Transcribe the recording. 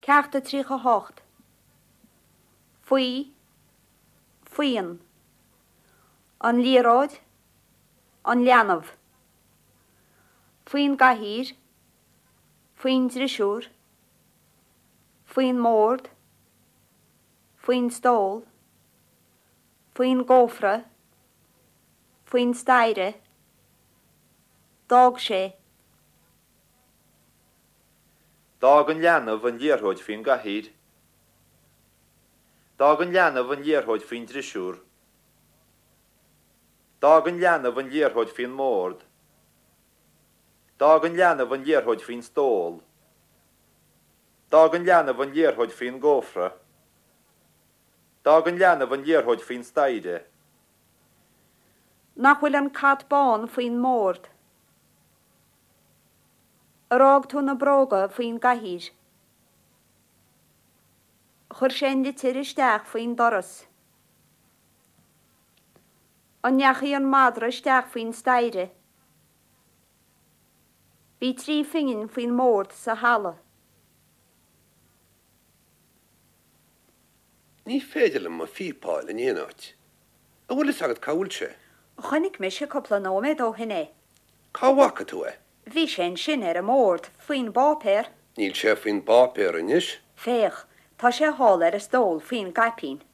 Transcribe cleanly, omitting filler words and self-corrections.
Ceachta trícha hocht. Faoi, faoin. An líróid, an leanamh. Faoin gahír, faoin drisúr, faoin mórd, faoin stól, faoin gófra, faoin staire, dág sé. Dag an leanamh an léarthóid faoin gahír. Dag an leanamh an léarthóid faoin drisúr. Dag an leanamh an léarthóid faoin mórd. Dag an leanamh an léarthóid faoin stól. Dag an leanamh an léarthóid faoin gófra. Dag an leanamh an léarthóid faoin staire. Nach bhfuil an cat bán faoin mórd. Arág tú na bróga faoin gahír. Chur sé litir isteach faoin doras. An neachaí an madra isteach faoin staire. Bhí trí fingin faoin mórd sa hala. Ní féidir le má fípáil in éáit. A bhfuil is agad cáil sé. Chonig me se coppla nóméid ó hinné. Cáhacha tú é? Bhí sé sin ar a mórd faoin bápéir. Níl sé faoin bápéir inis? Féch, tá sé hall ar a stól faoin gaipín.